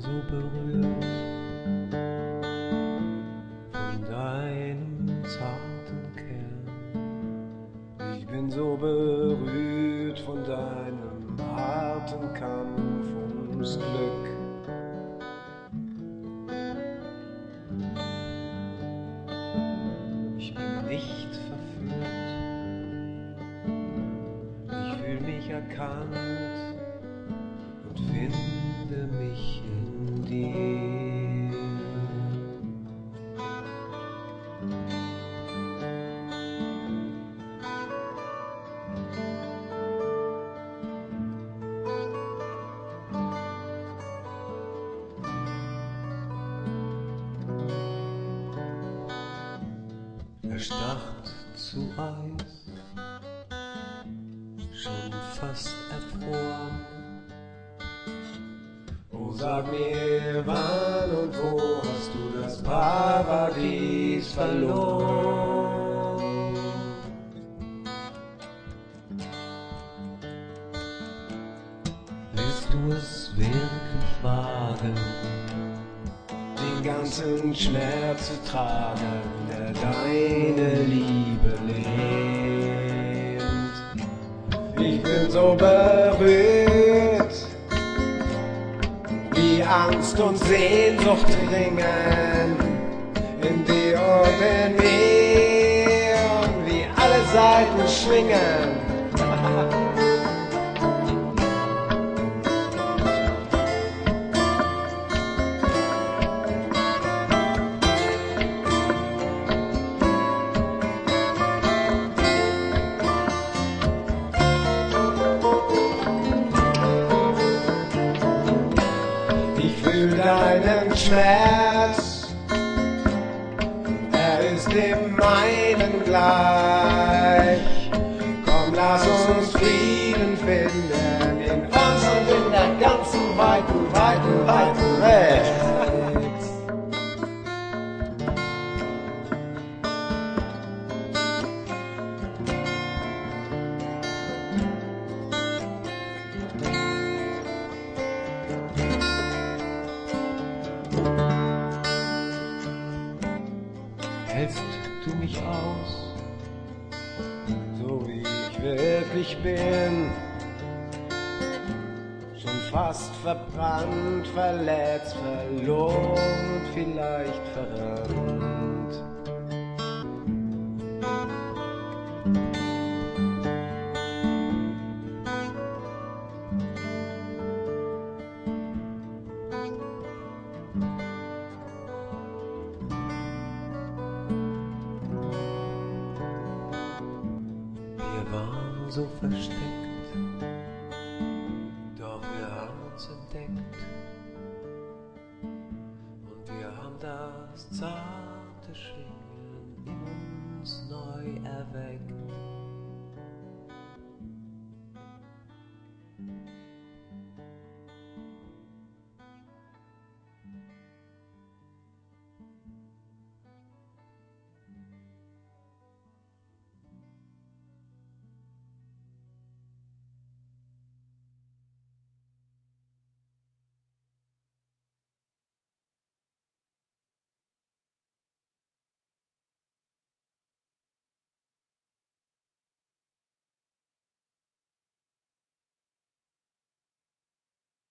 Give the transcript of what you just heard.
so berührt von deinem zarten Kern. Ich bin so berührt von deinem harten Kampf ums Glück. Ich bin nicht verführt, ich fühl mich erkannt und finde mich in dir. Erstarrt zu Eis, schon fast erfroren. Oh, sag mir, wann und wo hast du das Paradies verloren? Willst du es wirklich wagen, den ganzen Schmerz zu tragen, der deine Liebe lehnt? Ich bin so berührt, wie Angst und Sehnsucht ringen in dir und in mir, und wie alle Seiten schwingen. Ich fühl deinen Schmerz, er ist dem meinen gleich. Komm, lass uns Frieden finden in uns und in der ganzen weiten, weiten, weiten Welt. Hältst du mich aus, so wie ich wirklich bin, schon fast verbrannt, verletzt, verloren und vielleicht verrannt. Wir waren so versteckt, doch wir haben uns entdeckt und wir haben das zarte Schwingen in uns neu erweckt.